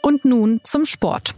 Und nun zum Sport.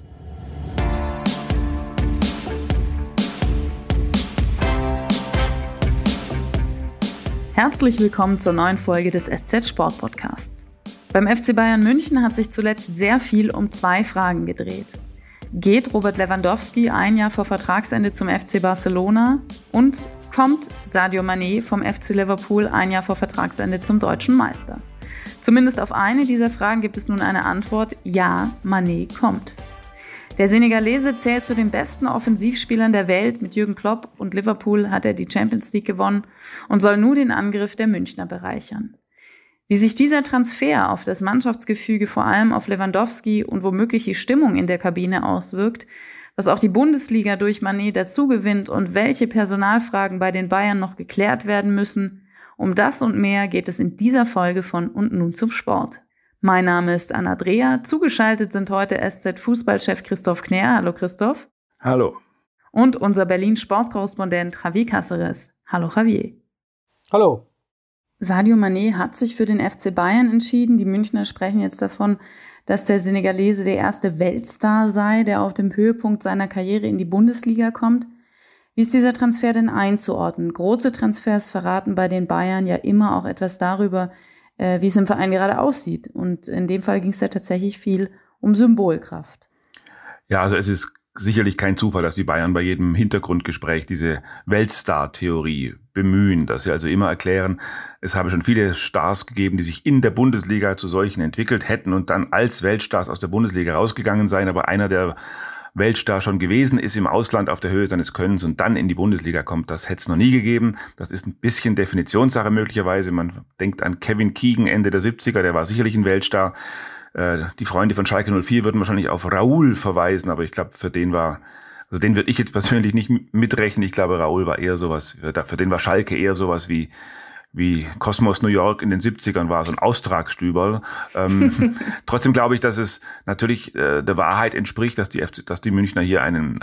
Herzlich willkommen zur neuen Folge des SZ Sport Podcasts. Beim FC Bayern München hat sich zuletzt sehr viel um zwei Fragen gedreht. Geht Robert Lewandowski ein Jahr vor Vertragsende zum FC Barcelona? Und kommt Sadio Mané vom FC Liverpool ein Jahr vor Vertragsende zum deutschen Meister? Zumindest auf eine dieser Fragen gibt es nun eine Antwort: Ja, Mané kommt. Der Senegalese zählt zu den besten Offensivspielern der Welt. Mit Jürgen Klopp und Liverpool hat er die Champions League gewonnen und soll nun den Angriff der Münchner bereichern. Wie sich dieser Transfer auf das Mannschaftsgefüge, vor allem auf Lewandowski und womöglich die Stimmung in der Kabine auswirkt, was auch die Bundesliga durch Mané dazugewinnt und welche Personalfragen bei den Bayern noch geklärt werden müssen, um das und mehr geht es in dieser Folge von Und nun zum Sport. Mein Name ist Anna Dreher. Zugeschaltet sind heute SZ-Fußballchef Christoph Knär. Hallo Christoph. Hallo. Und unser Berlin-Sportkorrespondent Javier Cáceres. Hallo Javier. Hallo. Sadio Mané hat sich für den FC Bayern entschieden. Die Münchner sprechen jetzt davon, dass der Senegalese der erste Weltstar sei, der auf dem Höhepunkt seiner Karriere in die Bundesliga kommt. Wie ist dieser Transfer denn einzuordnen? Große Transfers verraten bei den Bayern ja immer auch etwas darüber, wie es im Verein gerade aussieht. Und in dem Fall ging es ja tatsächlich viel um Symbolkraft. Ja, also es ist sicherlich kein Zufall, dass die Bayern bei jedem Hintergrundgespräch diese Weltstar-Theorie bemühen, dass sie also immer erklären, es habe schon viele Stars gegeben, die sich in der Bundesliga zu solchen entwickelt hätten und dann als Weltstars aus der Bundesliga rausgegangen seien, aber einer der Weltstar schon gewesen ist im Ausland auf der Höhe seines Könnens und dann in die Bundesliga kommt, das hätte es noch nie gegeben. Das ist ein bisschen Definitionssache möglicherweise. Man denkt an Kevin Keegan Ende der 70er, der war sicherlich ein Weltstar. Die Freunde von Schalke 04 würden wahrscheinlich auf Raúl verweisen, aber ich glaube, für den würde ich jetzt persönlich nicht mitrechnen. Ich glaube, Raúl war eher sowas, für den war Schalke eher sowas wie Cosmos New York in den 70ern war, so ein Austragsstüberl. Trotzdem glaube ich, dass es natürlich der Wahrheit entspricht, dass die Münchner hier einen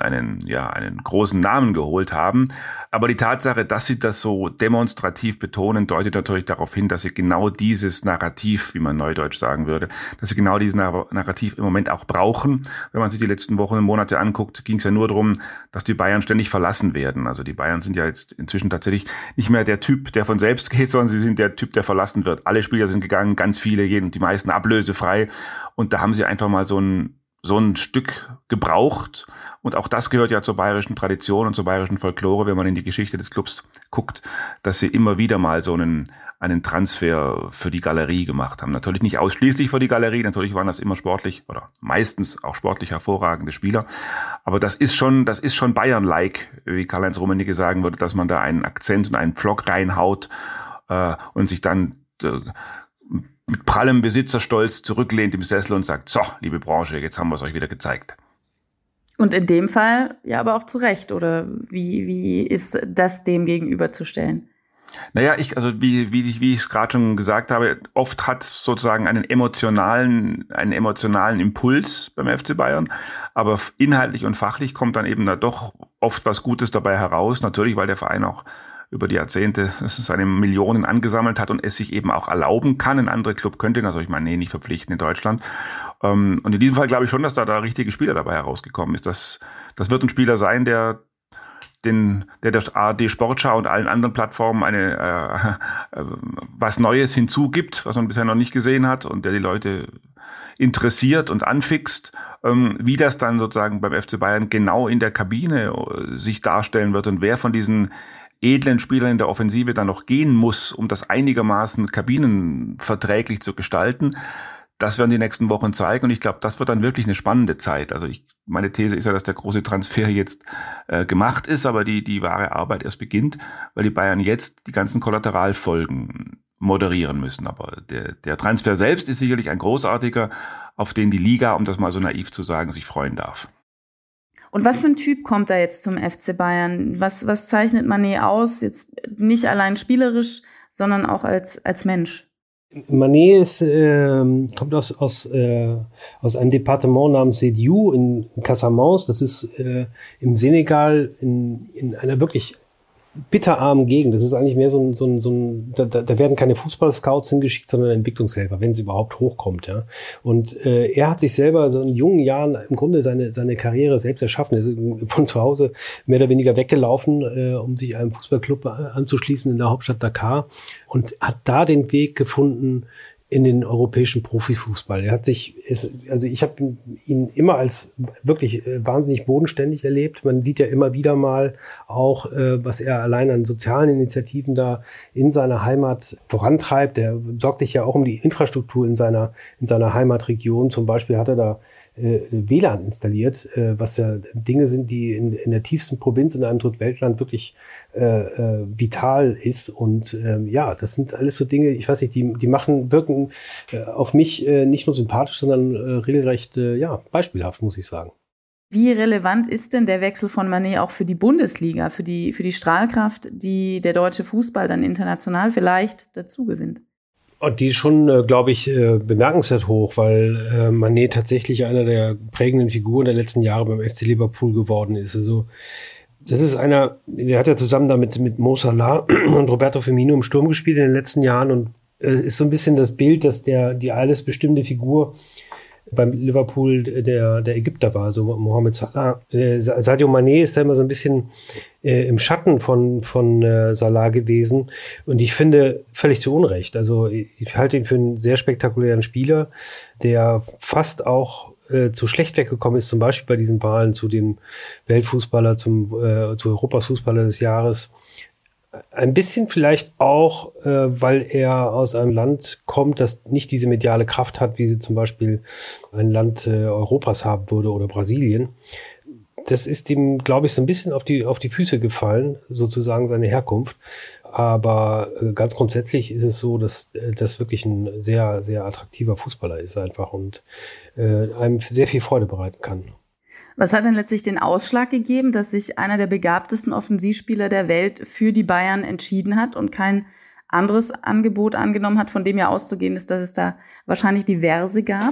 großen Namen geholt haben. Aber die Tatsache, dass sie das so demonstrativ betonen, deutet natürlich darauf hin, dass sie genau dieses Narrativ, wie man neudeutsch sagen würde, dass sie genau dieses Narrativ im Moment auch brauchen. Wenn man sich die letzten Wochen und Monate anguckt, ging es ja nur darum, dass die Bayern ständig verlassen werden. Also die Bayern sind ja jetzt inzwischen tatsächlich nicht mehr der Typ, der von selbst geht, sondern sie sind der Typ, der verlassen wird. Alle Spieler sind gegangen, ganz viele, die meisten ablösefrei. Und da haben sie einfach mal so ein Stück gebraucht. Und auch das gehört ja zur bayerischen Tradition und zur bayerischen Folklore, wenn man in die Geschichte des Clubs guckt, dass sie immer wieder mal so einen Transfer für die Galerie gemacht haben. Natürlich nicht ausschließlich für die Galerie, natürlich waren das immer sportlich oder meistens auch sportlich hervorragende Spieler. Aber das ist schon Bayern-like, wie Karl-Heinz Rummenigge sagen würde, dass man da einen Akzent und einen Pflock reinhaut und sich dann mit prallem Besitzerstolz zurücklehnt im Sessel und sagt, so, liebe Branche, jetzt haben wir es euch wieder gezeigt. Und in dem Fall ja aber auch zu Recht, oder wie ist das dem gegenüberzustellen? Naja, wie ich gerade schon gesagt habe, oft hat es sozusagen einen emotionalen Impuls beim FC Bayern, aber inhaltlich und fachlich kommt dann eben da doch oft was Gutes dabei heraus, natürlich, weil der Verein auch über die Jahrzehnte seine Millionen angesammelt hat und es sich eben auch erlauben kann. Ein anderer Club könnte natürlich Mané nicht verpflichten in Deutschland. Und in diesem Fall glaube ich schon, dass da richtige Spieler dabei herausgekommen ist. Das wird ein Spieler sein, der ARD Sportschau und allen anderen Plattformen was Neues hinzugibt, was man bisher noch nicht gesehen hat und der die Leute interessiert und anfixt, wie das dann sozusagen beim FC Bayern genau in der Kabine sich darstellen wird und wer von diesen edlen Spielern in der Offensive dann noch gehen muss, um das einigermaßen kabinenverträglich zu gestalten. Das werden die nächsten Wochen zeigen und ich glaube, das wird dann wirklich eine spannende Zeit. Also meine These ist ja, dass der große Transfer jetzt gemacht ist, aber die wahre Arbeit erst beginnt, weil die Bayern jetzt die ganzen Kollateralfolgen moderieren müssen. Aber der Transfer selbst ist sicherlich ein großartiger, auf den die Liga, um das mal so naiv zu sagen, sich freuen darf. Und was für ein Typ kommt da jetzt zum FC Bayern? Was zeichnet Mané aus? Jetzt nicht allein spielerisch, sondern auch als Mensch. Mané kommt aus einem Departement namens Sédhiou in Casamance. Das ist im Senegal in einer wirklich bitterarmen Gegend. Das ist eigentlich mehr da werden keine Fußballscouts hingeschickt, sondern Entwicklungshelfer, wenn es überhaupt hochkommt, ja. Und er hat sich selber so in jungen Jahren im Grunde seine Karriere selbst erschaffen. Er ist von zu Hause mehr oder weniger weggelaufen, um sich einem Fußballclub anzuschließen in der Hauptstadt Dakar und hat da den Weg gefunden in den europäischen Profifußball. Ich habe ihn immer als wirklich wahnsinnig bodenständig erlebt. Man sieht ja immer wieder mal auch, was er allein an sozialen Initiativen da in seiner Heimat vorantreibt. Er sorgt sich ja auch um die Infrastruktur in seiner Heimatregion. Zum Beispiel hat er da WLAN installiert, was ja Dinge sind, die in der tiefsten Provinz in einem Drittweltland wirklich vital ist. Und das sind alles so Dinge, ich weiß nicht, die wirken auf mich nicht nur sympathisch, sondern regelrecht beispielhaft, muss ich sagen. Wie relevant ist denn der Wechsel von Mané auch für die Bundesliga, für die Strahlkraft, die der deutsche Fußball dann international vielleicht dazu gewinnt? Und die ist schon, glaube ich, bemerkenswert hoch, weil Mané tatsächlich einer der prägenden Figuren der letzten Jahre beim FC Liverpool geworden ist. Also das ist der hat ja zusammen damit mit Mo Salah und Roberto Firmino im Sturm gespielt in den letzten Jahren und ist so ein bisschen das Bild, dass die alles bestimmte Figur beim Liverpool der Ägypter war, so Mohamed Salah. Sadio Mané ist da immer so ein bisschen im Schatten von Salah gewesen und ich finde völlig zu Unrecht. Also ich halte ihn für einen sehr spektakulären Spieler, der fast auch zu schlecht weggekommen ist, zum Beispiel bei diesen Wahlen zu dem Weltfußballer, zu Europas Fußballer des Jahres. Ein bisschen vielleicht auch, weil er aus einem Land kommt, das nicht diese mediale Kraft hat, wie sie zum Beispiel ein Land Europas haben würde oder Brasilien. Das ist ihm, glaube ich, so ein bisschen auf die Füße gefallen, sozusagen seine Herkunft. Aber ganz grundsätzlich ist es so, dass das wirklich ein sehr, sehr attraktiver Fußballer ist einfach und einem sehr viel Freude bereiten kann. Was hat denn letztlich den Ausschlag gegeben, dass sich einer der begabtesten Offensivspieler der Welt für die Bayern entschieden hat und kein anderes Angebot angenommen hat, von dem ja auszugehen ist, dass es da wahrscheinlich diverse gab?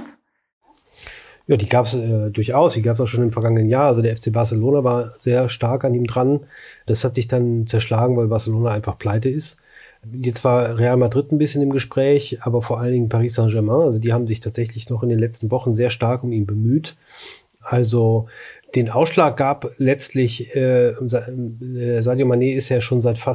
Ja, die gab es durchaus. Die gab es auch schon im vergangenen Jahr. Also der FC Barcelona war sehr stark an ihm dran. Das hat sich dann zerschlagen, weil Barcelona einfach pleite ist. Jetzt war Real Madrid ein bisschen im Gespräch, aber vor allen Dingen Paris Saint-Germain. Also die haben sich tatsächlich noch in den letzten Wochen sehr stark um ihn bemüht. Also den Ausschlag gab letztlich, Sadio Mané ist ja schon seit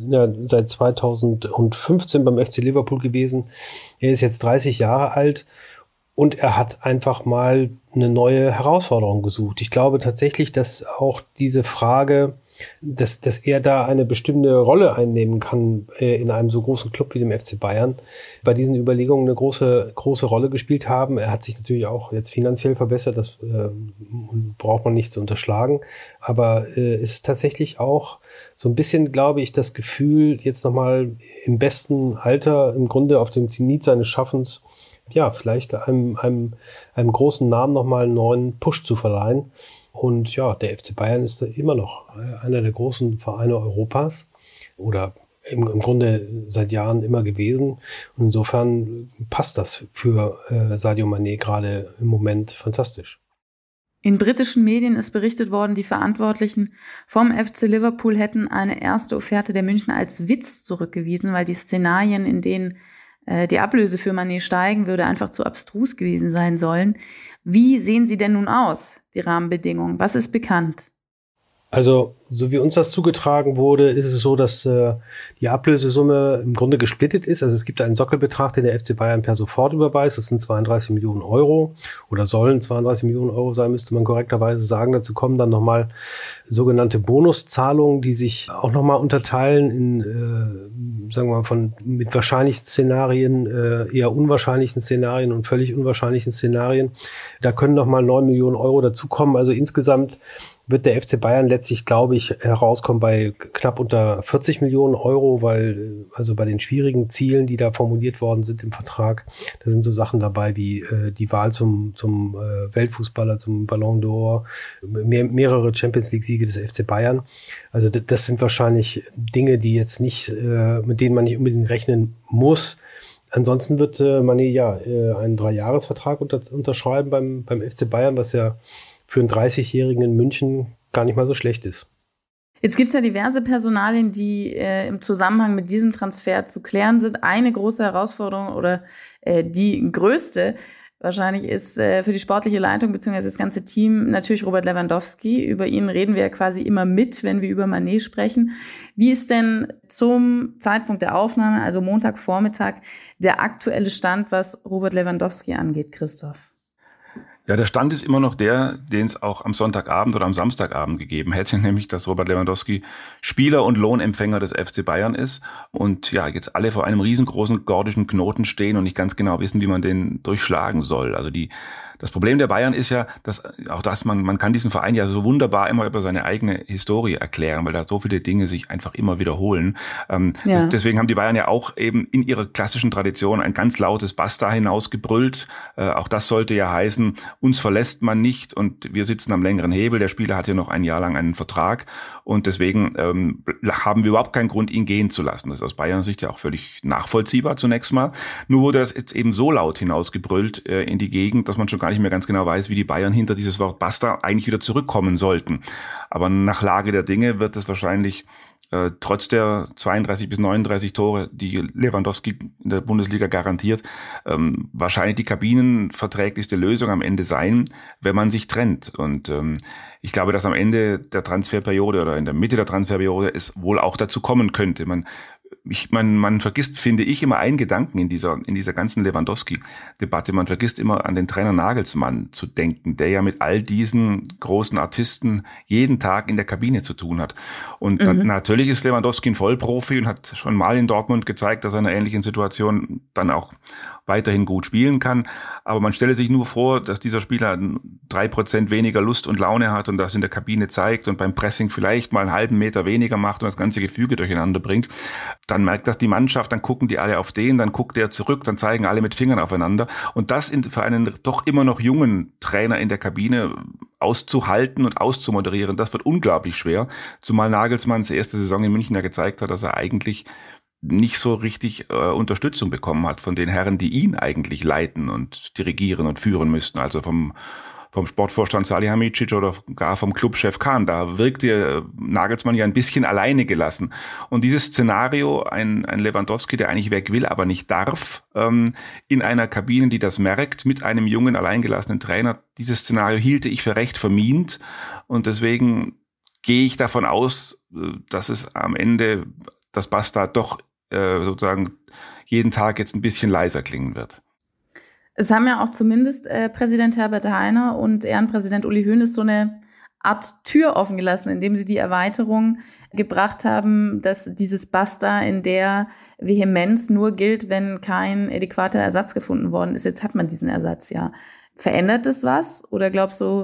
2015 beim FC Liverpool gewesen. Er ist jetzt 30 Jahre alt und er hat einfach mal eine neue Herausforderung gesucht. Ich glaube tatsächlich, dass auch diese Frage, dass er da eine bestimmte Rolle einnehmen kann in einem so großen Club wie dem FC Bayern, bei diesen Überlegungen eine große Rolle gespielt haben. Er hat sich natürlich auch jetzt finanziell verbessert, das braucht man nicht zu unterschlagen. Aber es ist tatsächlich auch so ein bisschen, glaube ich, das Gefühl, jetzt nochmal im besten Alter, im Grunde auf dem Zenit seines Schaffens, ja, vielleicht einem großen Namen nochmal einen neuen Push zu verleihen. Und ja, der FC Bayern ist immer noch einer der großen Vereine Europas oder im Grunde seit Jahren immer gewesen. Und insofern passt das für Sadio Mané gerade im Moment fantastisch. In britischen Medien ist berichtet worden, die Verantwortlichen vom FC Liverpool hätten eine erste Offerte der Münchner als Witz zurückgewiesen, weil die Szenarien, in denen die Ablöse für Mané steigen würde, einfach zu abstrus gewesen sein sollen. Wie sehen sie denn nun aus, die Rahmenbedingungen? Was ist bekannt? Also, so wie uns das zugetragen wurde, ist es so, dass die Ablösesumme im Grunde gesplittet ist. Also es gibt einen Sockelbetrag, den der FC Bayern per sofort überweist. Das sind 32 Millionen Euro oder sollen 32 Millionen Euro sein, müsste man korrekterweise sagen. Dazu kommen dann nochmal sogenannte Bonuszahlungen, die sich auch nochmal unterteilen in, sagen wir mal, mit wahrscheinlichen Szenarien, eher unwahrscheinlichen Szenarien und völlig unwahrscheinlichen Szenarien. Da können nochmal 9 Millionen Euro dazukommen. Also insgesamt wird der FC Bayern letztlich, glaube ich, herauskommen bei knapp unter 40 Millionen Euro, weil also bei den schwierigen Zielen, die da formuliert worden sind im Vertrag, da sind so Sachen dabei wie die Wahl zum Weltfußballer, zum Ballon d'Or, mehrere Champions-League-Siege des FC Bayern. Also das sind wahrscheinlich Dinge, die jetzt nicht, mit denen man nicht unbedingt rechnen muss. Ansonsten wird Mané ja einen 3-Jahres-Vertrag unterschreiben beim FC Bayern, was ja für einen 30-Jährigen in München gar nicht mal so schlecht ist. Jetzt gibt es ja diverse Personalien, die im Zusammenhang mit diesem Transfer zu klären sind. Eine große Herausforderung oder die größte wahrscheinlich ist für die sportliche Leitung bzw. das ganze Team natürlich Robert Lewandowski. Über ihn reden wir ja quasi immer mit, wenn wir über Mané sprechen. Wie ist denn zum Zeitpunkt der Aufnahme, also Montagvormittag, der aktuelle Stand, was Robert Lewandowski angeht, Christoph? Ja, der Stand ist immer noch der, den es auch am Sonntagabend oder am Samstagabend gegeben hätte, nämlich dass Robert Lewandowski Spieler und Lohnempfänger des FC Bayern ist und ja, jetzt alle vor einem riesengroßen gordischen Knoten stehen und nicht ganz genau wissen, wie man den durchschlagen soll. Also das Problem der Bayern ist ja, dass man kann diesen Verein ja so wunderbar immer über seine eigene Historie erklären, weil da so viele Dinge sich einfach immer wiederholen. Deswegen haben die Bayern ja auch eben in ihrer klassischen Tradition ein ganz lautes Basta hinausgebrüllt. Auch das sollte ja heißen, uns verlässt man nicht und wir sitzen am längeren Hebel. Der Spieler hat ja noch ein Jahr lang einen Vertrag und deswegen haben wir überhaupt keinen Grund, ihn gehen zu lassen. Das ist aus Bayern Sicht ja auch völlig nachvollziehbar zunächst mal. Nur wurde das jetzt eben so laut hinausgebrüllt in die Gegend, dass man schon gar nicht mehr ganz genau weiß, wie die Bayern hinter dieses Wort Basta eigentlich wieder zurückkommen sollten. Aber nach Lage der Dinge wird es wahrscheinlich trotz der 32 bis 39 Tore, die Lewandowski in der Bundesliga garantiert, wahrscheinlich die kabinenverträglichste Lösung am Ende sein, wenn man sich trennt. Und ich glaube, dass am Ende der Transferperiode oder in der Mitte der Transferperiode es wohl auch dazu kommen könnte. Man vergisst, finde ich, immer einen Gedanken in dieser ganzen Lewandowski-Debatte. Man vergisst immer an den Trainer Nagelsmann zu denken, der ja mit all diesen großen Artisten jeden Tag in der Kabine zu tun hat. Und natürlich ist Lewandowski ein Vollprofi und hat schon mal in Dortmund gezeigt, dass er in einer ähnlichen Situation dann auch weiterhin gut spielen kann. Aber man stelle sich nur vor, dass dieser Spieler 3% weniger Lust und Laune hat und das in der Kabine zeigt und beim Pressing vielleicht mal einen halben Meter weniger macht und das ganze Gefüge durcheinander bringt. Dann merkt das die Mannschaft, dann gucken die alle auf den, dann guckt der zurück, dann zeigen alle mit Fingern aufeinander. Und das für einen doch immer noch jungen Trainer in der Kabine auszuhalten und auszumoderieren, das wird unglaublich schwer. Zumal Nagelsmanns erste Saison in München ja gezeigt hat, dass er eigentlich nicht so richtig Unterstützung bekommen hat von den Herren, die ihn eigentlich leiten und dirigieren und führen müssten. Also vom Sportvorstand Salihamidzic oder gar vom Clubchef Kahn. Da wirkte Nagelsmann ja ein bisschen alleine gelassen. Und dieses Szenario, ein Lewandowski, der eigentlich weg will, aber nicht darf, in einer Kabine, die das merkt, mit einem jungen, alleingelassenen Trainer, dieses Szenario hielte ich für recht vermint. Und deswegen gehe ich davon aus, dass es am Ende das Basta doch sozusagen jeden Tag jetzt ein bisschen leiser klingen wird. Es haben ja auch zumindest Präsident Herbert Hainer und Ehrenpräsident Uli Hoeneß so eine Art Tür offen gelassen, indem sie die Erweiterung gebracht haben, dass dieses Basta in der Vehemenz nur gilt, wenn kein adäquater Ersatz gefunden worden ist. Jetzt hat man diesen Ersatz ja. Verändert das was? Oder glaubst du,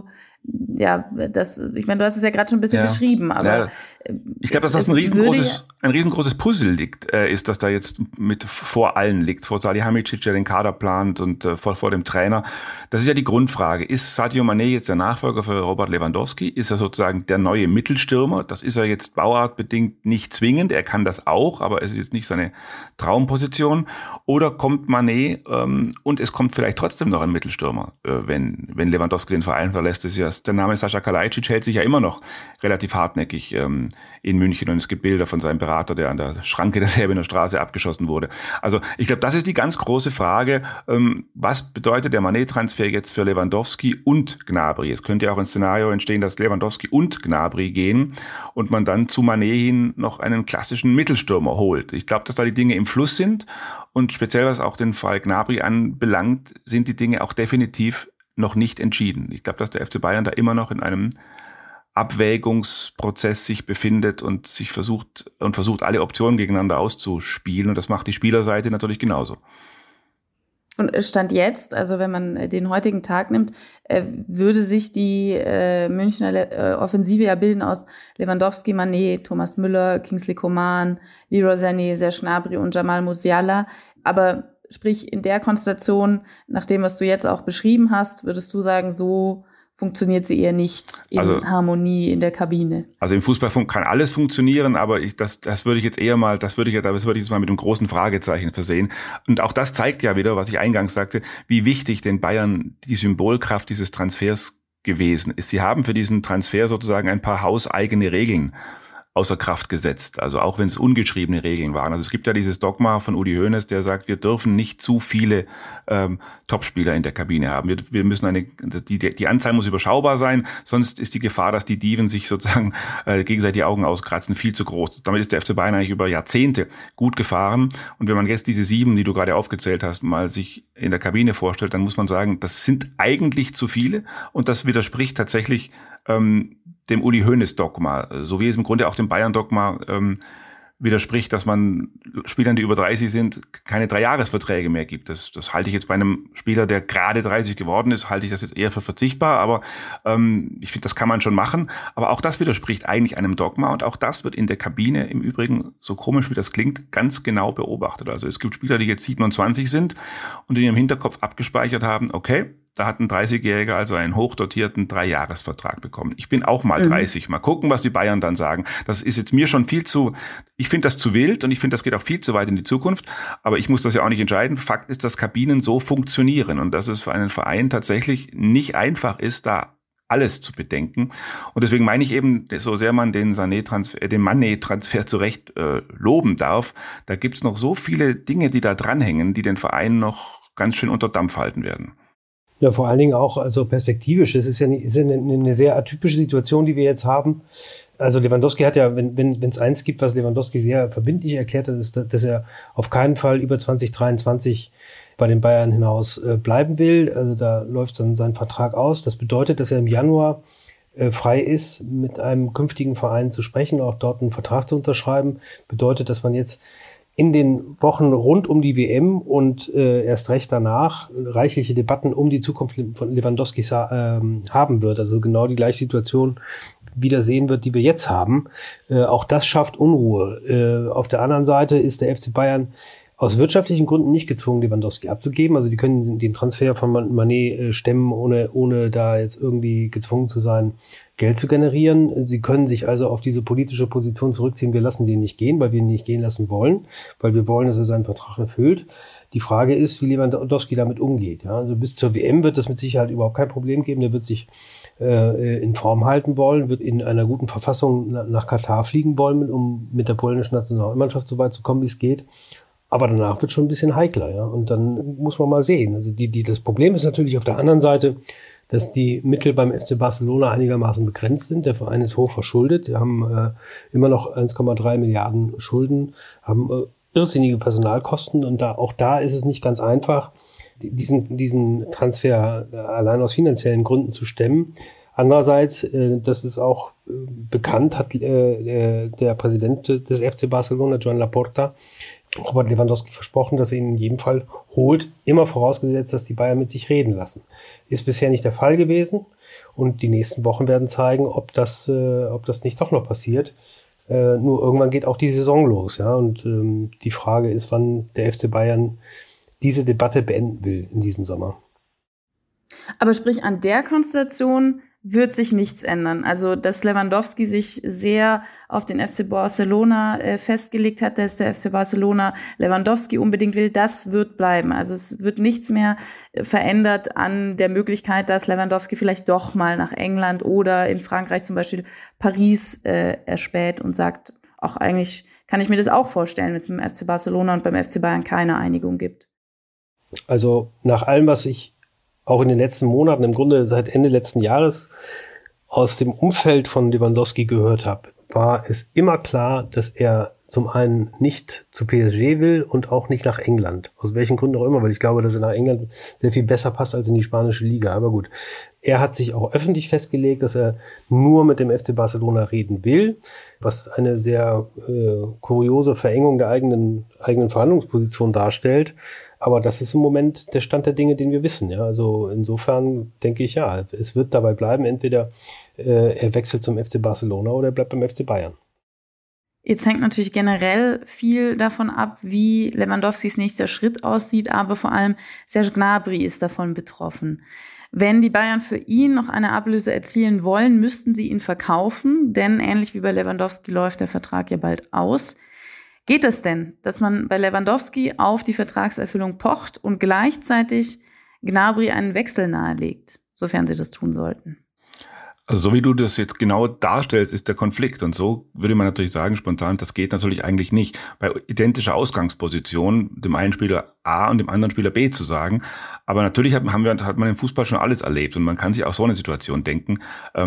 ja, ich meine, du hast es ja gerade schon ein bisschen beschrieben, aber ich glaube, dass das ein riesengroßes Puzzle ist, das da jetzt mit vor allen liegt, vor Salihamidzic, der den Kader plant und vor dem Trainer. Das ist ja die Grundfrage. Ist Sadio Mané jetzt der Nachfolger für Robert Lewandowski? Ist er sozusagen der neue Mittelstürmer? Das ist er jetzt bauartbedingt nicht zwingend. Er kann das auch, aber es ist jetzt nicht seine Traumposition. Oder kommt Mané und es kommt vielleicht trotzdem noch ein Mittelstürmer, wenn Lewandowski den Verein verlässt? Das ist ja der Name Sascha Kalajdzic hält sich ja immer noch relativ hartnäckig in München und es gibt Bilder von seinem Berater, der an der Schranke der Säbener Straße abgeschossen wurde. Also ich glaube, das ist die ganz große Frage. Was bedeutet der Mané-Transfer jetzt für Lewandowski und Gnabry? Es könnte ja auch ein Szenario entstehen, dass Lewandowski und Gnabry gehen und man dann zu Mané hin noch einen klassischen Mittelstürmer holt. Ich glaube, dass da die Dinge im Fluss sind und speziell was auch den Fall Gnabry anbelangt, sind die Dinge auch definitiv noch nicht entschieden. Ich glaube, dass der FC Bayern da immer noch in einem Abwägungsprozess sich befindet und versucht, alle Optionen gegeneinander auszuspielen. Und das macht die Spielerseite natürlich genauso. Und es stand jetzt, also wenn man den heutigen Tag nimmt, würde sich die Münchner Offensive ja bilden aus Lewandowski, Mané, Thomas Müller, Kingsley Coman, Leroy Sané, Serge Gnabry und Jamal Musiala. Aber sprich, in der Konstellation, nach dem, was du jetzt auch beschrieben hast, würdest du sagen, so funktioniert sie eher nicht in Harmonie in der Kabine? Also im Fußball kann alles funktionieren, aber das würde ich jetzt mal mit einem großen Fragezeichen versehen. Und auch das zeigt ja wieder, was ich eingangs sagte, wie wichtig den Bayern die Symbolkraft dieses Transfers gewesen ist. Sie haben für diesen Transfer sozusagen ein paar hauseigene Regeln außer Kraft gesetzt. Also auch wenn es ungeschriebene Regeln waren. Also es gibt ja dieses Dogma von Uli Hoeneß, der sagt, wir dürfen nicht zu viele Topspieler in der Kabine haben. Wir müssen die Anzahl muss überschaubar sein, sonst ist die Gefahr, dass die Diven sich sozusagen gegenseitig die Augen auskratzen, viel zu groß. Damit ist der FC Bayern eigentlich über Jahrzehnte gut gefahren. Und wenn man jetzt diese 7, die du gerade aufgezählt hast, mal sich in der Kabine vorstellt, dann muss man sagen, das sind eigentlich zu viele und das widerspricht tatsächlich dem Uli Hoeneß-Dogma, so wie es im Grunde auch dem Bayern-Dogma widerspricht, dass man Spielern, die über 30 sind, keine 3-Jahresverträge mehr gibt. Das halte ich jetzt bei einem Spieler, der gerade 30 geworden ist, halte ich das jetzt eher für verzichtbar. Aber ich finde, das kann man schon machen. Aber auch das widerspricht eigentlich einem Dogma. Und auch das wird in der Kabine im Übrigen, so komisch wie das klingt, ganz genau beobachtet. Also es gibt Spieler, die jetzt 27 sind und in ihrem Hinterkopf abgespeichert haben, okay, da hat ein 30-Jähriger also einen hochdotierten 3-Jahresvertrag bekommen. Ich bin auch mal 30. Mal gucken, was die Bayern dann sagen. Das ist jetzt mir schon ich finde das zu wild und ich finde, das geht auch viel zu weit in die Zukunft. Aber ich muss das ja auch nicht entscheiden. Fakt ist, dass Kabinen so funktionieren und dass es für einen Verein tatsächlich nicht einfach ist, da alles zu bedenken. Und deswegen meine ich eben, so sehr man den Mané-Transfer zu Recht loben darf, da gibt's noch so viele Dinge, die da dranhängen, die den Verein noch ganz schön unter Dampf halten werden. Ja, vor allen Dingen auch also perspektivisch. Das ist ja eine sehr atypische Situation, die wir jetzt haben. Also Lewandowski hat ja, wenn es eins gibt, was Lewandowski sehr verbindlich erklärt hat, ist, dass er auf keinen Fall über 2023 bei den Bayern hinaus bleiben will. Also da läuft dann sein Vertrag aus. Das bedeutet, dass er im Januar frei ist, mit einem künftigen Verein zu sprechen, auch dort einen Vertrag zu unterschreiben. Bedeutet, dass man jetzt in den Wochen rund um die WM und erst recht danach reichliche Debatten um die Zukunft von Lewandowski haben wird. Also genau die gleiche Situation wieder sehen wird, die wir jetzt haben. Auch das schafft Unruhe. Auf der anderen Seite ist der FC Bayern aus wirtschaftlichen Gründen nicht gezwungen, Lewandowski abzugeben. Also die können den Transfer von Mané stemmen, ohne da jetzt irgendwie gezwungen zu sein, Geld zu generieren. Sie können sich also auf diese politische Position zurückziehen. Wir lassen den nicht gehen, weil wir ihn nicht gehen lassen wollen, weil wir wollen, dass er seinen Vertrag erfüllt. Die Frage ist, wie Lewandowski damit umgeht. Ja, also bis zur WM wird das mit Sicherheit überhaupt kein Problem geben. Der wird sich in Form halten wollen, wird in einer guten Verfassung nach Katar fliegen wollen, um mit der polnischen Nationalmannschaft so weit zu kommen, wie es geht. Aber danach wird schon ein bisschen heikler, ja. Und dann muss man mal sehen. Also das Problem ist natürlich auf der anderen Seite, dass die Mittel beim FC Barcelona einigermaßen begrenzt sind. Der Verein ist hoch verschuldet. Wir haben immer noch 1,3 Milliarden Schulden, haben irrsinnige Personalkosten und auch da ist es nicht ganz einfach, diesen Transfer allein aus finanziellen Gründen zu stemmen. Andererseits, das ist auch bekannt, hat der Präsident des FC Barcelona, Joan Laporta, Robert Lewandowski versprochen, dass er ihn in jedem Fall holt, immer vorausgesetzt, dass die Bayern mit sich reden lassen. Ist bisher nicht der Fall gewesen und die nächsten Wochen werden zeigen, ob das nicht doch noch passiert. Nur irgendwann geht auch die Saison los, ja, und die Frage ist, wann der FC Bayern diese Debatte beenden will in diesem Sommer. Aber sprich, an der Konstellation wird sich nichts ändern. Also, dass Lewandowski sich sehr auf den FC Barcelona festgelegt hat, dass der FC Barcelona Lewandowski unbedingt will, das wird bleiben. Also es wird nichts mehr verändert an der Möglichkeit, dass Lewandowski vielleicht doch mal nach England oder in Frankreich zum Beispiel Paris erspäht und sagt, auch eigentlich kann ich mir das auch vorstellen, wenn es beim FC Barcelona und beim FC Bayern keine Einigung gibt. Also nach allem, was ich auch in den letzten Monaten, im Grunde seit Ende letzten Jahres, aus dem Umfeld von Lewandowski gehört habe, war es immer klar, dass er zum einen nicht zu PSG will und auch nicht nach England. Aus welchen Gründen auch immer, weil ich glaube, dass er nach England sehr viel besser passt als in die spanische Liga. Aber gut, er hat sich auch öffentlich festgelegt, dass er nur mit dem FC Barcelona reden will, was eine sehr kuriose Verengung der eigenen Verhandlungsposition darstellt. Aber das ist im Moment der Stand der Dinge, den wir wissen. Ja, also insofern denke ich, ja, es wird dabei bleiben, entweder er wechselt zum FC Barcelona oder er bleibt beim FC Bayern. Jetzt hängt natürlich generell viel davon ab, wie Lewandowskis nächster Schritt aussieht, aber vor allem Serge Gnabry ist davon betroffen. Wenn die Bayern für ihn noch eine Ablöse erzielen wollen, müssten sie ihn verkaufen, denn ähnlich wie bei Lewandowski läuft der Vertrag ja bald aus. Geht es denn, dass man bei Lewandowski auf die Vertragserfüllung pocht und gleichzeitig Gnabry einen Wechsel nahelegt, sofern sie das tun sollten? Also so wie du das jetzt genau darstellst, ist der Konflikt. Und so würde man natürlich sagen, spontan, das geht natürlich eigentlich nicht. Bei identischer Ausgangsposition, dem einen Spieler A und dem anderen Spieler B zu sagen. Aber natürlich hat man im Fußball schon alles erlebt und man kann sich auch so eine Situation denken.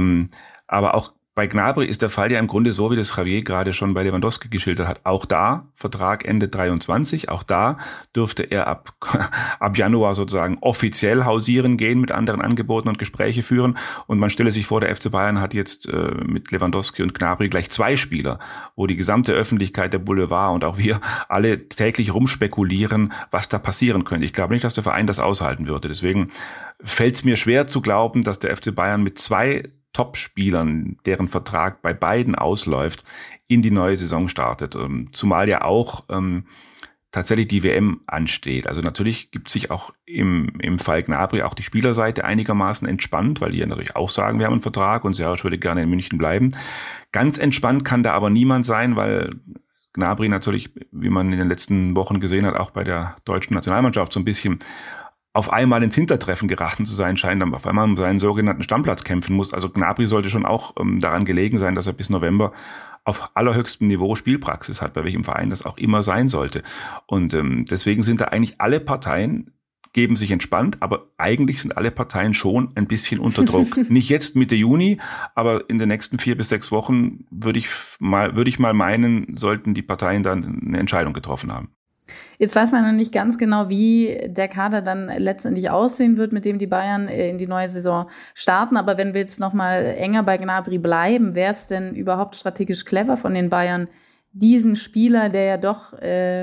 Aber auch bei Gnabry ist der Fall ja im Grunde so, wie das Javier gerade schon bei Lewandowski geschildert hat. Auch da, Vertrag Ende 23, auch da dürfte er ab Januar sozusagen offiziell hausieren gehen, mit anderen Angeboten und Gespräche führen. Und man stelle sich vor, der FC Bayern hat jetzt mit Lewandowski und Gnabry gleich 2 Spieler, wo die gesamte Öffentlichkeit, der Boulevard und auch wir alle täglich rumspekulieren, was da passieren könnte. Ich glaube nicht, dass der Verein das aushalten würde. Deswegen fällt es mir schwer zu glauben, dass der FC Bayern mit 2 Top-Spielern, deren Vertrag bei beiden ausläuft, in die neue Saison startet. Zumal ja auch tatsächlich die WM ansteht. Also natürlich gibt sich auch im Fall Gnabry auch die Spielerseite einigermaßen entspannt, weil die ja natürlich auch sagen, wir haben einen Vertrag und Serge würde gerne in München bleiben. Ganz entspannt kann da aber niemand sein, weil Gnabry natürlich, wie man in den letzten Wochen gesehen hat, auch bei der deutschen Nationalmannschaft so ein bisschen auf einmal ins Hintertreffen geraten zu sein scheint, dann auf einmal um seinen sogenannten Stammplatz kämpfen muss. Also Gnabry sollte schon auch daran gelegen sein, dass er bis November auf allerhöchstem Niveau Spielpraxis hat, bei welchem Verein das auch immer sein sollte. Und deswegen sind da eigentlich alle Parteien, geben sich entspannt, aber eigentlich sind alle Parteien schon ein bisschen unter Druck. Nicht jetzt Mitte Juni, aber in den nächsten 4 bis 6 Wochen würde ich mal meinen, sollten die Parteien dann eine Entscheidung getroffen haben. Jetzt weiß man noch nicht ganz genau, wie der Kader dann letztendlich aussehen wird, mit dem die Bayern in die neue Saison starten. Aber wenn wir jetzt noch mal enger bei Gnabry bleiben, wäre es denn überhaupt strategisch clever von den Bayern, diesen Spieler, der ja doch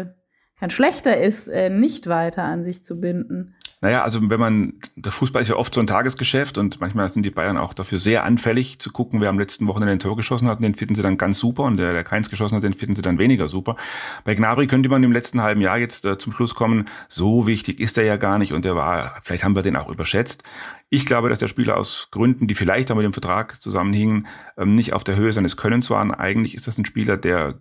kein schlechter ist, nicht weiter an sich zu binden? Naja, also der Fußball ist ja oft so ein Tagesgeschäft und manchmal sind die Bayern auch dafür sehr anfällig zu gucken, wer am letzten Wochenende ein Tor geschossen hat, den finden sie dann ganz super und der keins geschossen hat, den finden sie dann weniger super. Bei Gnabry könnte man im letzten halben Jahr jetzt zum Schluss kommen, so wichtig ist er ja gar nicht und vielleicht haben wir den auch überschätzt. Ich glaube, dass der Spieler aus Gründen, die vielleicht auch mit dem Vertrag zusammenhingen, nicht auf der Höhe seines Könnens waren. Eigentlich ist das ein Spieler, der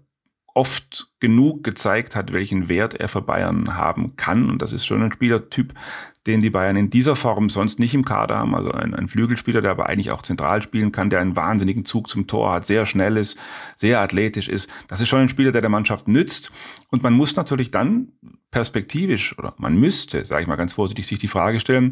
oft genug gezeigt hat, welchen Wert er für Bayern haben kann. Und das ist schon ein Spielertyp, den die Bayern in dieser Form sonst nicht im Kader haben. Also ein Flügelspieler, der aber eigentlich auch zentral spielen kann, der einen wahnsinnigen Zug zum Tor hat, sehr schnell ist, sehr athletisch ist. Das ist schon ein Spieler, der Mannschaft nützt. Und man muss natürlich dann perspektivisch, oder man müsste, sage ich mal ganz vorsichtig, sich die Frage stellen,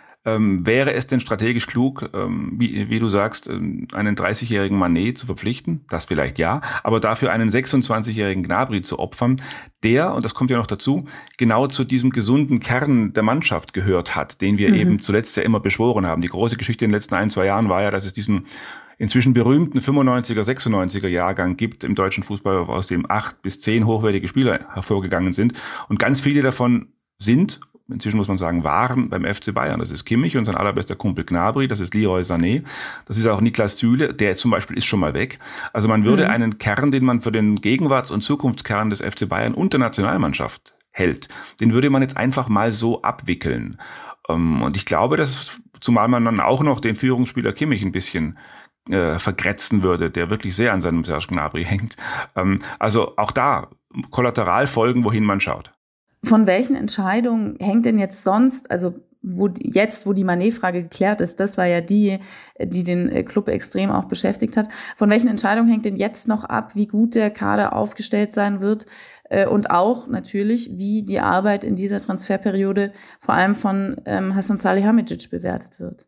wäre es denn strategisch klug, wie du sagst, einen 30-jährigen Mané zu verpflichten? Das vielleicht ja, aber dafür einen 26-jährigen Gnabry zu opfern, der, und das kommt ja noch dazu, genau zu diesem gesunden Kern der Mannschaft gehört hat, den wir eben zuletzt ja immer beschworen haben. Die große Geschichte in den letzten 1-2 Jahren war ja, dass es diesen inzwischen berühmten 95er, 96er Jahrgang gibt im deutschen Fußball, aus dem 8 bis 10 hochwertige Spieler hervorgegangen sind. Und ganz viele davon inzwischen muss man sagen, waren beim FC Bayern. Das ist Kimmich und sein allerbester Kumpel Gnabry, das ist Leroy Sané, das ist auch Niklas Süle, der zum Beispiel ist schon mal weg. Also man würde einen Kern, den man für den Gegenwarts- und Zukunftskern des FC Bayern und der Nationalmannschaft hält, den würde man jetzt einfach mal so abwickeln. Und ich glaube, dass, zumal man dann auch noch den Führungsspieler Kimmich ein bisschen vergrätzen würde, der wirklich sehr an seinem Serge Gnabry hängt. Also auch da Kollateralfolgen, wohin man schaut. Von welchen Entscheidungen hängt denn jetzt sonst, also wo die Mané-Frage geklärt ist, das war ja die den Club extrem auch beschäftigt hat, von welchen Entscheidungen hängt denn jetzt noch ab, wie gut der Kader aufgestellt sein wird und auch natürlich, wie die Arbeit in dieser Transferperiode vor allem von Hasan Salihamidzic bewertet wird?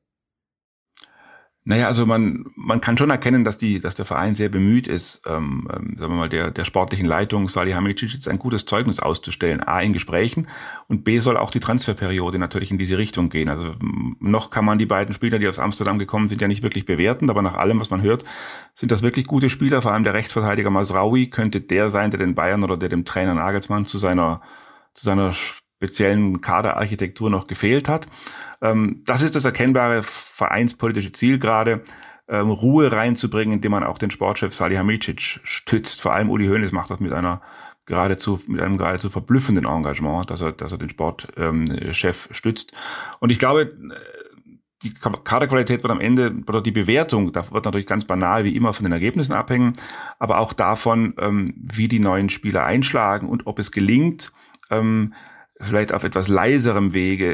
Naja, also man kann schon erkennen, dass der Verein sehr bemüht ist, sagen wir mal, der sportlichen Leitung Salihamidzic jetzt ein gutes Zeugnis auszustellen. A, in Gesprächen und B, soll auch die Transferperiode natürlich in diese Richtung gehen. Also noch kann man die beiden Spieler, die aus Amsterdam gekommen sind, ja nicht wirklich bewerten, aber nach allem, was man hört, sind das wirklich gute Spieler. Vor allem der Rechtsverteidiger Mazraoui könnte der sein, der den Bayern oder der dem Trainer Nagelsmann zu seiner speziellen Kaderarchitektur noch gefehlt hat. Das ist das erkennbare vereinspolitische Ziel gerade, Ruhe reinzubringen, indem man auch den Sportchef Salihamidzic stützt. Vor allem Uli Hoeneß macht das mit einem geradezu verblüffenden Engagement, dass er den Sportchef stützt. Und ich glaube, die Kaderqualität wird am Ende, oder die Bewertung, da wird natürlich ganz banal wie immer von den Ergebnissen abhängen, aber auch davon, wie die neuen Spieler einschlagen und ob es gelingt, vielleicht auf etwas leiserem Wege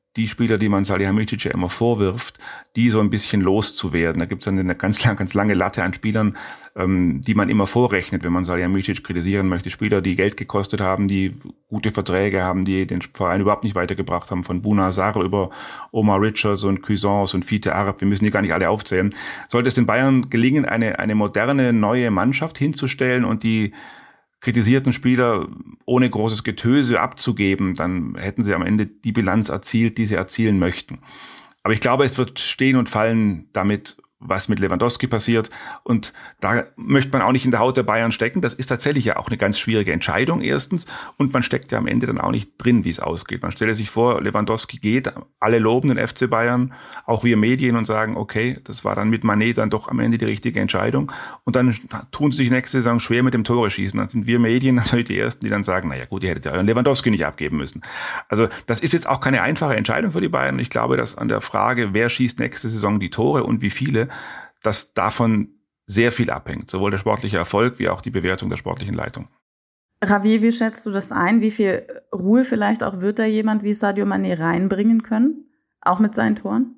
die Spieler, die man Salihamidzic ja immer vorwirft, die so ein bisschen loszuwerden. Da gibt es eine ganz lange Latte an Spielern, die man immer vorrechnet, wenn man Salihamidzic kritisieren möchte. Spieler, die Geld gekostet haben, die gute Verträge haben, die den Verein überhaupt nicht weitergebracht haben, von Bouna Sarr über Omar Richards und Cuisance und Fiete Arab. Wir müssen die gar nicht alle aufzählen. Sollte es den Bayern gelingen, eine moderne, neue Mannschaft hinzustellen und die kritisierten Spieler ohne großes Getöse abzugeben, dann hätten sie am Ende die Bilanz erzielt, die sie erzielen möchten. Aber ich glaube, es wird stehen und fallen damit, was mit Lewandowski passiert. Und da möchte man auch nicht in der Haut der Bayern stecken. Das ist tatsächlich ja auch eine ganz schwierige Entscheidung erstens. Und man steckt ja am Ende dann auch nicht drin, wie es ausgeht. Man stelle sich vor, Lewandowski geht, alle loben den FC Bayern, auch wir Medien, und sagen, okay, das war dann mit Mané dann doch am Ende die richtige Entscheidung. Und dann tun sie sich nächste Saison schwer mit dem Tore schießen. Dann sind wir Medien natürlich die Ersten, die dann sagen, naja gut, ihr hättet ja euren Lewandowski nicht abgeben müssen. Also das ist jetzt auch keine einfache Entscheidung für die Bayern. Ich glaube, dass an der Frage, wer schießt nächste Saison die Tore und wie viele, dass davon sehr viel abhängt, sowohl der sportliche Erfolg wie auch die Bewertung der sportlichen Leitung. Javier, wie schätzt du das ein? Wie viel Ruhe vielleicht auch wird da jemand wie Sadio Mané reinbringen können? Auch mit seinen Toren?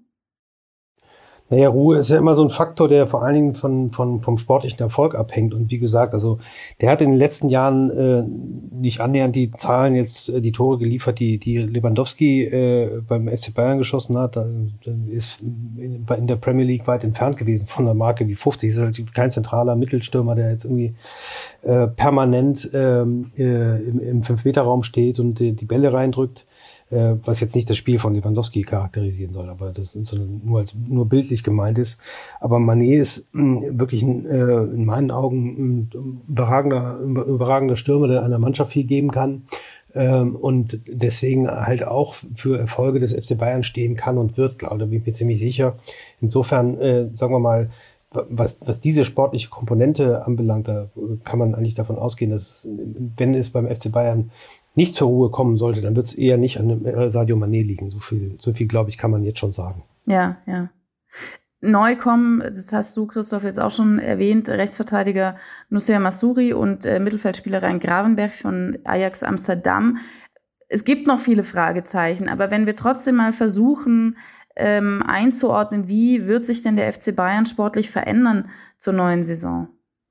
Naja, Ruhe ist ja immer so ein Faktor, der vor allen Dingen vom sportlichen Erfolg abhängt. Und wie gesagt, also der hat in den letzten Jahren nicht annähernd die Zahlen jetzt, die Tore geliefert, die Lewandowski beim FC Bayern geschossen hat. Ist in der Premier League weit entfernt gewesen von der Marke wie 50. Ist halt kein zentraler Mittelstürmer, der jetzt irgendwie permanent im 5-Meter-Raum steht und die Bälle reindrückt. Was jetzt nicht das Spiel von Lewandowski charakterisieren soll, aber das nur bildlich gemeint ist. Aber Mané ist wirklich in meinen Augen ein überragender Stürmer, der einer Mannschaft viel geben kann und deswegen halt auch für Erfolge des FC Bayern stehen kann und wird, glaube ich, da bin ich mir ziemlich sicher. Insofern, sagen wir mal, was diese sportliche Komponente anbelangt, da kann man eigentlich davon ausgehen, dass wenn es beim FC Bayern nicht zur Ruhe kommen sollte, dann wird es eher nicht an Sadio Mané liegen. So viel, glaube ich, kann man jetzt schon sagen. Ja. Neu kommen, das hast du, Christoph, jetzt auch schon erwähnt, Rechtsverteidiger Nusseir Massouri und Mittelfeldspieler Rhein Gravenberch von Ajax Amsterdam. Es gibt noch viele Fragezeichen, aber wenn wir trotzdem mal versuchen, einzuordnen, wie wird sich denn der FC Bayern sportlich verändern zur neuen Saison?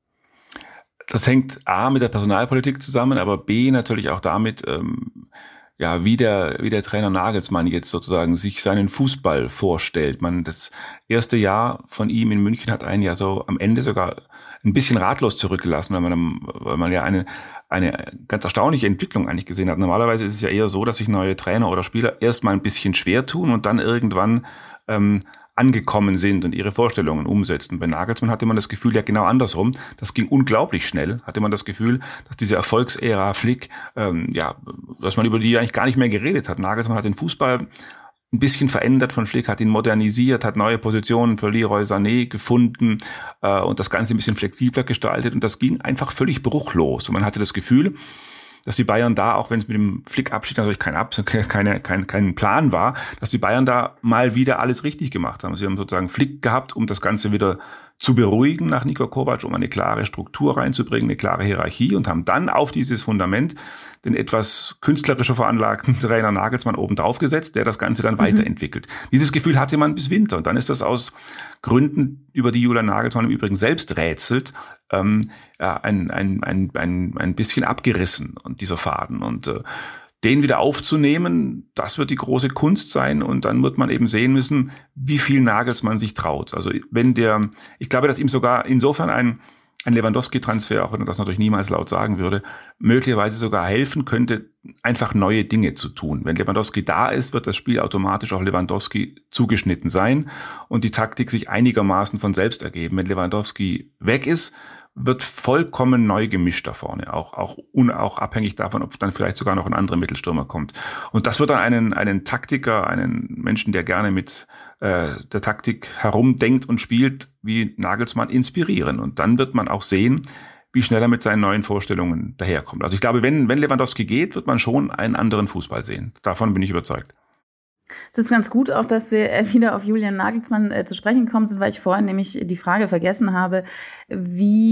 Das hängt A mit der Personalpolitik zusammen, aber B natürlich auch damit, wie der Trainer Nagelsmann jetzt sozusagen sich seinen Fußball vorstellt. Das erste Jahr von ihm in München hat einen ja so am Ende sogar ein bisschen ratlos zurückgelassen, weil man ja eine ganz erstaunliche Entwicklung eigentlich gesehen hat. Normalerweise ist es ja eher so, dass sich neue Trainer oder Spieler erstmal ein bisschen schwer tun und dann irgendwann angekommen sind und ihre Vorstellungen umsetzen. Bei Nagelsmann hatte man das Gefühl, ja genau andersrum. Das ging unglaublich schnell. Hatte man das Gefühl, dass diese Erfolgsära Flick, dass man über die eigentlich gar nicht mehr geredet hat. Nagelsmann hat den Fußball ein bisschen verändert von Flick, hat ihn modernisiert, hat neue Positionen für Leroy Sané gefunden und das Ganze ein bisschen flexibler gestaltet. Und das ging einfach völlig bruchlos. Und man hatte das Gefühl, dass die Bayern da, auch wenn es mit dem Flick-Abschied natürlich kein Plan war, dass die Bayern da mal wieder alles richtig gemacht haben. Sie haben sozusagen Flick gehabt, um das Ganze wieder zu beruhigen nach Niko Kovac, um eine klare Struktur reinzubringen, eine klare Hierarchie, und haben dann auf dieses Fundament den etwas künstlerischer veranlagten Trainer Nagelsmann oben drauf gesetzt, der das Ganze dann weiterentwickelt. Dieses Gefühl hatte man bis Winter, und dann ist das aus Gründen, über die Julian Nagelsmann im Übrigen selbst rätselt, ein bisschen abgerissen, und dieser Faden. Und den wieder aufzunehmen, das wird die große Kunst sein, und dann wird man eben sehen müssen, wie viel Nagelsmann sich traut. Also ich glaube, dass ihm sogar insofern ein Lewandowski-Transfer, auch wenn er das natürlich niemals laut sagen würde, möglicherweise sogar helfen könnte, einfach neue Dinge zu tun. Wenn Lewandowski da ist, wird das Spiel automatisch auf Lewandowski zugeschnitten sein und die Taktik sich einigermaßen von selbst ergeben. Wenn Lewandowski weg ist, wird vollkommen neu gemischt da vorne, auch abhängig davon, ob dann vielleicht sogar noch ein anderer Mittelstürmer kommt. Und das wird dann einen Taktiker, einen Menschen, der gerne mit der Taktik herumdenkt und spielt, wie Nagelsmann, inspirieren. Und dann wird man auch sehen, wie schnell er mit seinen neuen Vorstellungen daherkommt. Also ich glaube, wenn Lewandowski geht, wird man schon einen anderen Fußball sehen. Davon bin ich überzeugt. Es ist ganz gut auch, dass wir wieder auf Julian Nagelsmann zu sprechen gekommen sind, weil ich vorhin nämlich die Frage vergessen habe, wie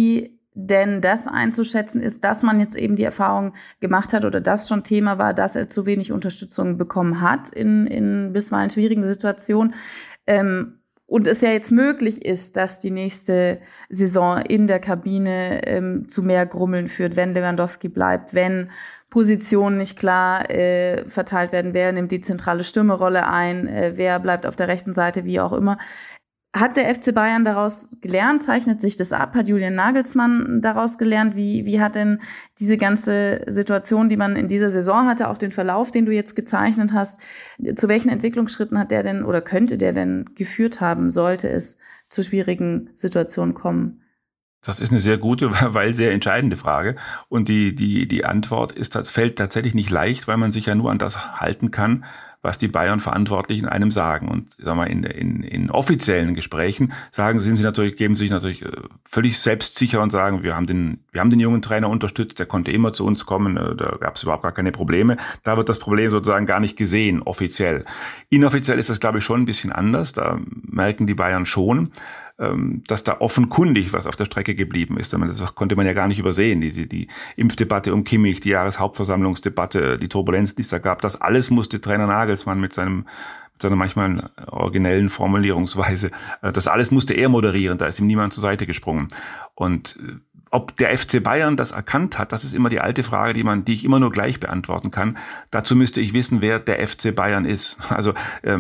denn das einzuschätzen ist, dass man jetzt eben die Erfahrung gemacht hat oder das schon Thema war, dass er zu wenig Unterstützung bekommen hat in bisweilen schwierigen Situationen. Und es ja jetzt möglich ist, dass die nächste Saison in der Kabine zu mehr Grummeln führt, wenn Lewandowski bleibt, wenn Positionen nicht klar verteilt werden, wer nimmt die zentrale Stürmerrolle ein, wer bleibt auf der rechten Seite, wie auch immer. Hat der FC Bayern daraus gelernt? Zeichnet sich das ab? Hat Julian Nagelsmann daraus gelernt? Wie hat denn diese ganze Situation, die man in dieser Saison hatte, auch den Verlauf, den du jetzt gezeichnet hast, zu welchen Entwicklungsschritten hat der denn oder könnte der denn geführt haben, sollte es zu schwierigen Situationen kommen? Das ist eine sehr gute, weil sehr entscheidende Frage. Und die Antwort fällt tatsächlich nicht leicht, weil man sich ja nur an das halten kann, was die Bayern-Verantwortlichen einem sagen. Und sag mal, in offiziellen Gesprächen geben sie sich natürlich völlig selbstsicher und sagen, wir haben den jungen Trainer unterstützt, der konnte immer zu uns kommen, da gab es überhaupt gar keine Probleme. Da wird das Problem sozusagen gar nicht gesehen, offiziell. Inoffiziell ist das, glaube ich, schon ein bisschen anders. Da merken die Bayern schon, dass da offenkundig was auf der Strecke geblieben ist. Das konnte man ja gar nicht übersehen. Die Impfdebatte um Kimmich, die Jahreshauptversammlungsdebatte, die Turbulenz, die es da gab, das alles musste Trainer Nagelsmann mit seiner manchmal originellen Formulierungsweise, das alles musste er moderieren, da ist ihm niemand zur Seite gesprungen. Und ob der FC Bayern das erkannt hat, das ist immer die alte Frage, die ich immer nur gleich beantworten kann. Dazu müsste ich wissen, wer der FC Bayern ist. Also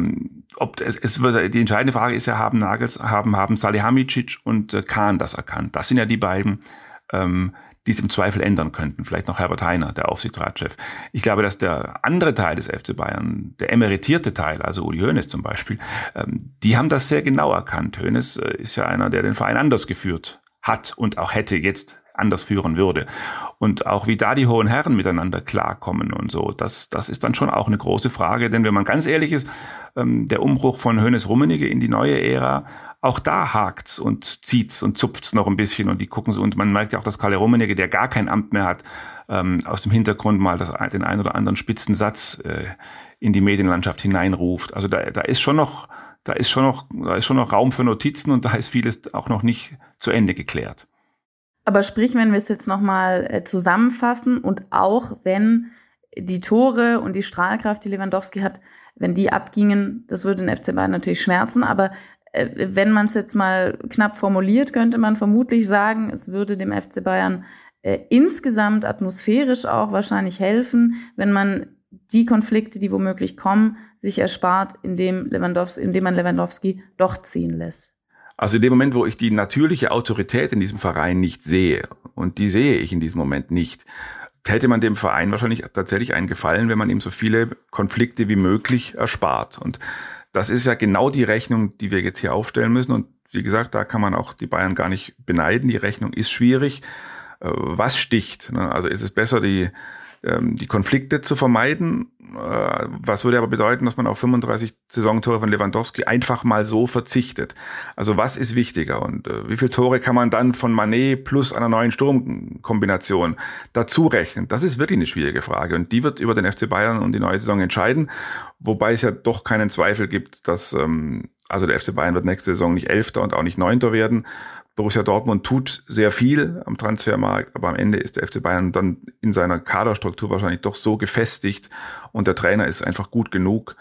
die entscheidende Frage ist ja, haben Salihamidzic und Kahn das erkannt? Das sind ja die beiden, die es im Zweifel ändern könnten. Vielleicht noch Herbert Hainer, der Aufsichtsratschef. Ich glaube, dass der andere Teil des FC Bayern, der emeritierte Teil, also Uli Hoeneß zum Beispiel, die haben das sehr genau erkannt. Hoeneß ist ja einer, der den Verein anders geführt hat und auch hätte jetzt anders führen würde. Und auch wie da die hohen Herren miteinander klarkommen und so, das ist dann schon auch eine große Frage. Denn wenn man ganz ehrlich ist, der Umbruch von Hoeneß-Rummenigge in die neue Ära, auch da hakt's und zieht's und zupft's noch ein bisschen und die gucken so. Und man merkt ja auch, dass Karl Rummenigge, der gar kein Amt mehr hat, aus dem Hintergrund mal den einen oder anderen spitzen Satz in die Medienlandschaft hineinruft. Also da ist schon noch Raum für Notizen und da ist vieles auch noch nicht zu Ende geklärt. Aber sprich, wenn wir es jetzt nochmal zusammenfassen und auch wenn die Tore und die Strahlkraft, die Lewandowski hat, wenn die abgingen, das würde den FC Bayern natürlich schmerzen, aber wenn man es jetzt mal knapp formuliert, könnte man vermutlich sagen, es würde dem FC Bayern insgesamt atmosphärisch auch wahrscheinlich helfen, wenn man die Konflikte, die womöglich kommen, sich erspart, indem man Lewandowski doch ziehen lässt. Also in dem Moment, wo ich die natürliche Autorität in diesem Verein nicht sehe, und die sehe ich in diesem Moment nicht, hätte man dem Verein wahrscheinlich tatsächlich einen Gefallen, wenn man ihm so viele Konflikte wie möglich erspart. Und das ist ja genau die Rechnung, die wir jetzt hier aufstellen müssen. Und wie gesagt, da kann man auch die Bayern gar nicht beneiden. Die Rechnung ist schwierig. Was sticht? Also ist es besser, die Konflikte zu vermeiden? Was würde aber bedeuten, dass man auf 35 Saisontore von Lewandowski einfach mal so verzichtet? Also was ist wichtiger? Und wie viele Tore kann man dann von Mané plus einer neuen Sturmkombination dazu rechnen? Das ist wirklich eine schwierige Frage. Und die wird über den FC Bayern und die neue Saison entscheiden. Wobei es ja doch keinen Zweifel gibt, dass also der FC Bayern wird nächste Saison nicht 11. und auch nicht 9. werden. Borussia Dortmund tut sehr viel am Transfermarkt, aber am Ende ist der FC Bayern dann in seiner Kaderstruktur wahrscheinlich doch so gefestigt und der Trainer ist einfach gut genug,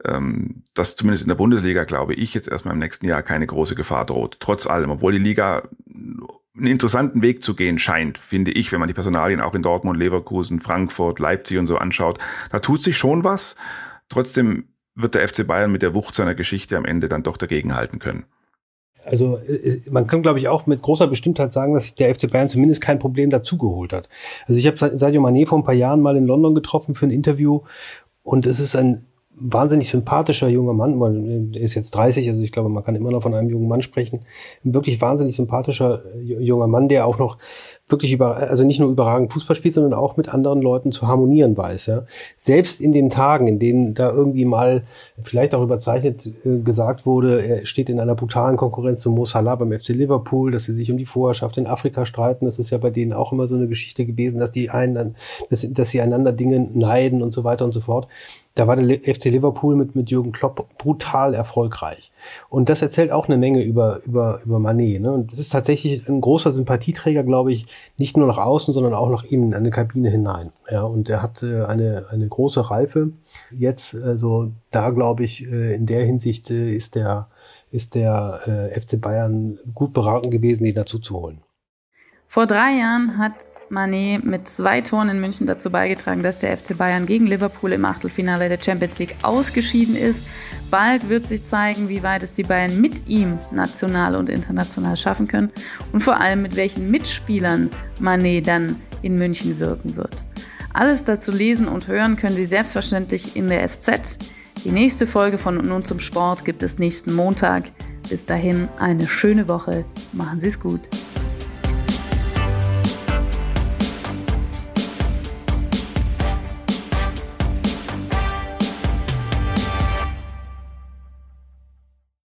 dass zumindest in der Bundesliga, glaube ich, jetzt erstmal im nächsten Jahr keine große Gefahr droht. Trotz allem, obwohl die Liga einen interessanten Weg zu gehen scheint, finde ich, wenn man die Personalien auch in Dortmund, Leverkusen, Frankfurt, Leipzig und so anschaut. Da tut sich schon was. Trotzdem wird der FC Bayern mit der Wucht seiner Geschichte am Ende dann doch dagegenhalten können. Also man kann, glaube ich, auch mit großer Bestimmtheit sagen, dass der FC Bayern zumindest kein Problem dazugeholt hat. Also ich habe Sadio Mané vor ein paar Jahren mal in London getroffen für ein Interview und es ist ein wahnsinnig sympathischer junger Mann, der ist jetzt 30, also ich glaube, man kann immer noch von einem jungen Mann sprechen. Ein wirklich wahnsinnig sympathischer junger Mann, der auch noch wirklich also nicht nur überragend Fußball spielt, sondern auch mit anderen Leuten zu harmonieren weiß, ja. Selbst in den Tagen, in denen da irgendwie mal vielleicht auch überzeichnet gesagt wurde, er steht in einer brutalen Konkurrenz zu Mo Salah beim FC Liverpool, dass sie sich um die Vorherrschaft in Afrika streiten. Das ist ja bei denen auch immer so eine Geschichte gewesen, dass sie einander Dinge neiden und so weiter und so fort. Da war der FC Liverpool mit Jürgen Klopp brutal erfolgreich. Und das erzählt auch eine Menge über Mané. Ne? Und das ist tatsächlich ein großer Sympathieträger, glaube ich, nicht nur nach außen, sondern auch nach innen, an die Kabine hinein. Ja, und er hat eine große Reife. Jetzt, also da glaube ich, in der Hinsicht ist der FC Bayern gut beraten gewesen, ihn dazu zu holen. Vor 3 Jahren hat Mané mit 2 Toren in München dazu beigetragen, dass der FC Bayern gegen Liverpool im Achtelfinale der Champions League ausgeschieden ist. Bald wird sich zeigen, wie weit es die Bayern mit ihm national und international schaffen können und vor allem mit welchen Mitspielern Mané dann in München wirken wird. Alles dazu lesen und hören können Sie selbstverständlich in der SZ. Die nächste Folge von Nun zum Sport gibt es nächsten Montag. Bis dahin eine schöne Woche. Machen Sie es gut.